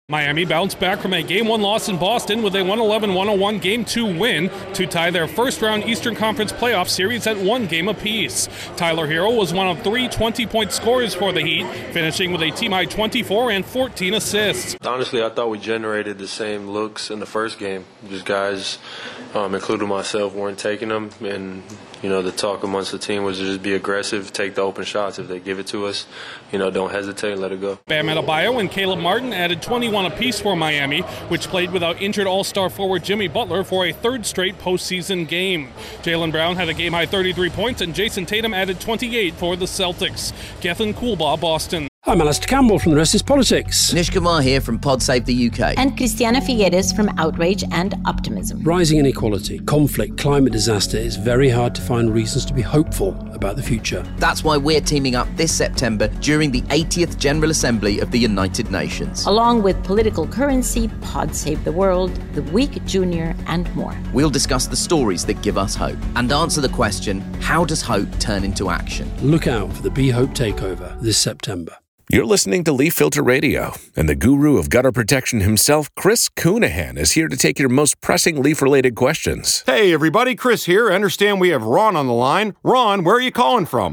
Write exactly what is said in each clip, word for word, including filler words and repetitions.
Miami bounced back from a game one loss in Boston with a one eleven one oh one Game two win to tie their first-round Eastern Conference playoff series at one game apiece. Tyler Hero was one of three twenty-point scorers for the Heat, finishing with a team-high twenty-four and fourteen assists. Honestly, I thought we generated the same looks in the first game. Just guys, um, including myself, weren't taking them, and you know, the talk amongst the team was to just be aggressive, take the open shots. If they give it to us, you know, don't hesitate, let it go. Bam Adebayo and Caleb Martin added twenty-one apiece for Miami, which played without injured All-Star forward Jimmy Butler for a third straight postseason game. Jaylen Brown had a game-high thirty-three points, and Jason Tatum added twenty-eight for the Celtics. Gethin Coolbaugh, Boston. I'm Alistair Campbell from The Rest is Politics. Nish Kumar here from Pod Save the U K. And Christiana Figueres from Outrage and Optimism. Rising inequality, conflict, climate disaster, it's very hard to find reasons to be hopeful about the future. That's why we're teaming up this September during the eightieth General Assembly of the United Nations. Along with Political Currency, Pod Save the World, The Week Junior, and more. We'll discuss the stories that give us hope and answer the question, how does hope turn into action? Look out for the Be Hope Takeover this September. You're listening to Leaf Filter Radio, and the guru of gutter protection himself, Chris Coonahan, is here to take your most pressing leaf-related questions. Hey, everybody, Chris here. I understand we have Ron on the line. Ron, where are you calling from?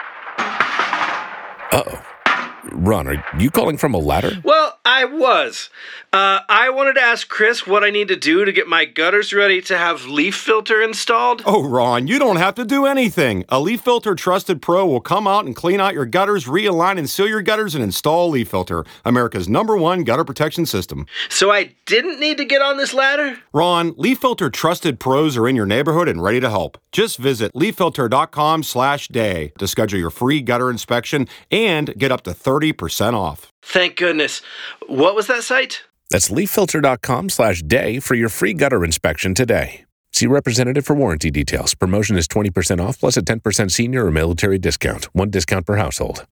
Uh-oh. Ron, are you calling from a ladder? Well, I was. Uh, I wanted to ask Chris what I need to do to get my gutters ready to have Leaf Filter installed. Oh, Ron, you don't have to do anything. A Leaf Filter Trusted Pro will come out and clean out your gutters, realign and seal your gutters, and install Leaf Filter, America's number one gutter protection system. So I didn't need to get on this ladder? Ron, Leaf Filter Trusted Pros are in your neighborhood and ready to help. Just visit leaffilter.com slash day to schedule your free gutter inspection and get up to thirty percent off. Thank goodness. What was that site? That's leaffilter.com slash day for your free gutter inspection today. See representative for warranty details. Promotion is twenty percent off plus a ten percent senior or military discount. One discount per household.